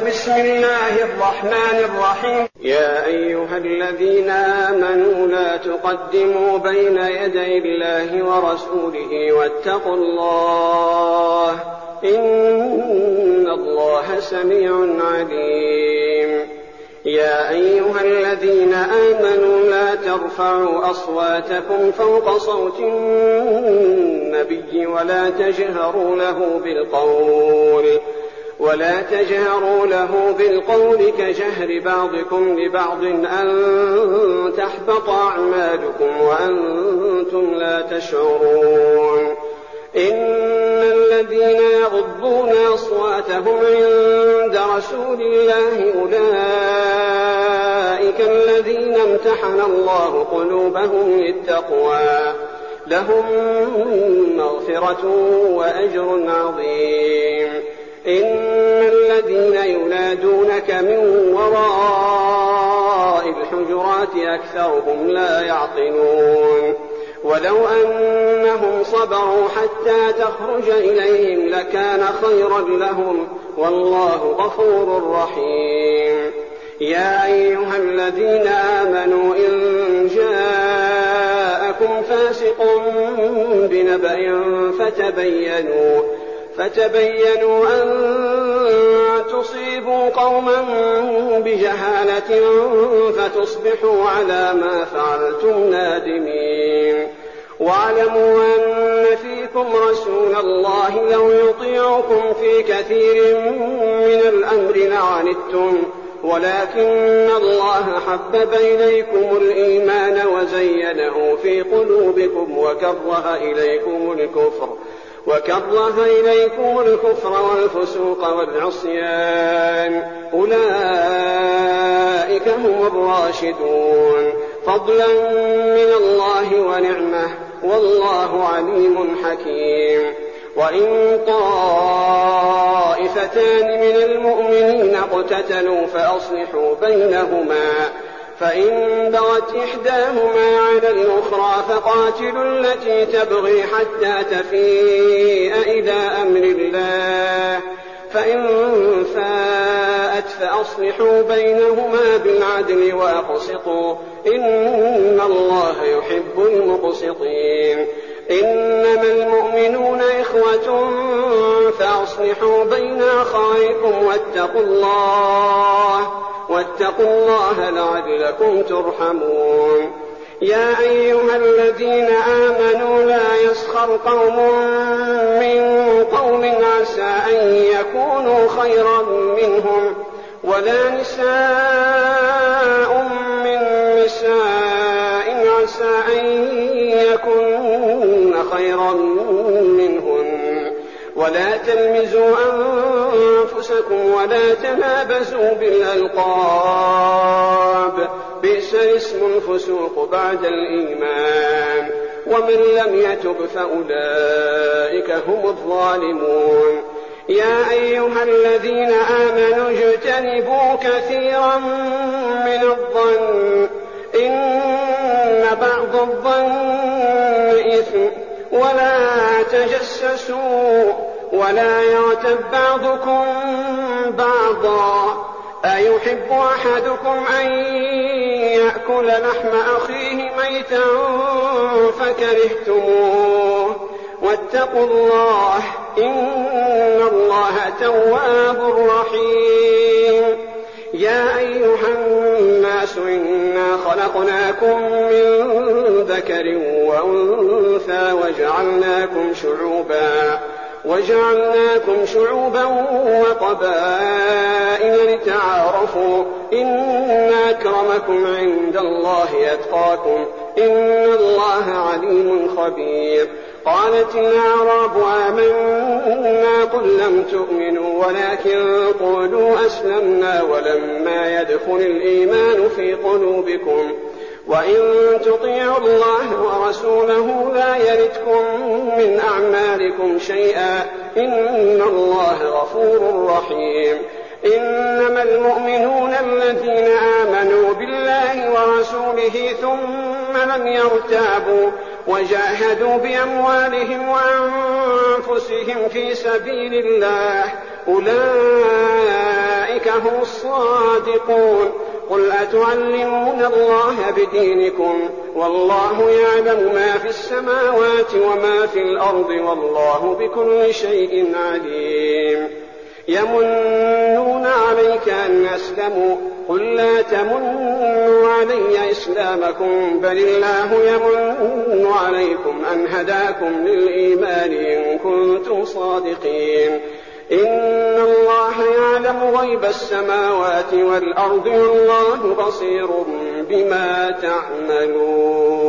بسم الله الرحمن الرحيم. يا أيها الذين آمنوا لا تقدموا بين يدي الله ورسوله واتقوا الله إن الله سميع عليم. يا أيها الذين آمنوا لا ترفعوا أصواتكم فوق صوت النبي ولا تجهروا له بالقول كجهر بعضكم لبعض أن تحبط أعمالكم وأنتم لا تشعرون. إن الذين يغضون أصواتهم عند رسول الله أولئك الذين امتحن الله قلوبهم للتقوى لهم مغفرة وأجر عظيم. إن الذين ينادونك من وراء الحجرات أكثرهم لا يعقلون. ولو أنهم صبروا حتى تخرج إليهم لكان خيرا لهم والله غفور رحيم. يا أيها الذين آمنوا إن جاءكم فاسق بنبأ فتبينوا أن تصيبوا قوما بجهالة فتصبحوا على ما فعلتم نادمين. واعلموا أن فيكم رسول الله لو يطيعكم في كثير من الأمر لعنتم ولكن الله حبب إليكم الإيمان وزينه في قلوبكم وكره إليكم الكفر والفسوق والعصيان أولئك هم الراشدون فضلا من الله ونعمه والله عليم حكيم. وإن طائفتان من المؤمنين اقتتلوا فأصلحوا بينهما فإن بغت إحداهما على الأخرى فقاتلوا التي تبغي حتى تفيء إلى أمر الله فإن فاءت فأصلحوا بينهما بالعدل وأقسطوا إن الله يحب المقسطين. إنما المؤمنون إخوة فأصلحوا بين أخويكم واتقوا الله لعلكم ترحمون. يا أيها الذين آمنوا لا يسخر قوم من قوم عسى أن يكونوا خيرا منهم ولا نساء من نساء عسى أن يكون خيرا منهن ولا تلمزوا أنفسكم ولا تنابزوا بالألقاب بئس الاسم الفسوق بعد الإيمان ومن لم يتب فأولئك هم الظالمون. يا أيها الذين آمنوا اجتنبوا كثيرا من الظن إن بعض الظن إثم ولا تجسسوا ولا يغتب بعضكم بعضا أيحب أحدكم أن يأكل لحم أخيه ميتا فكرهتموه واتقوا الله إن الله تواب رحيم. يا أيها الناس إنا خلقناكم من ذكر وأنثى وجعلناكم شعوبا وقبائل لتعارفوا إن أكرمكم عند الله أتقاكم إن الله عليم خبير. قالت الأعراب آمنا قل لم تؤمنوا ولكن قولوا أسلمنا ولما يدخل الإيمان في قلوبكم وإن تطيعوا الله ورسوله لا يلتكم من أعمالكم شيئا إن الله غفور رحيم. إنما المؤمنون الذين آمنوا بالله ورسوله ثم لم يرتابوا وجاهدوا بأموالهم وأنفسهم في سبيل الله أولئك لهم الصادقون. قل أتعلمون الله بدينكم والله يعلم ما في السماوات وما في الأرض والله بكل شيء عليم. يمنون عليك أن أسلموا قل لا تمنوا علي إسلامكم بل الله يمن عليكم أن هداكم للإيمان إن كنتم صادقين. إن الله يعلم غيب السماوات والأرض والله بصير بما تعملون.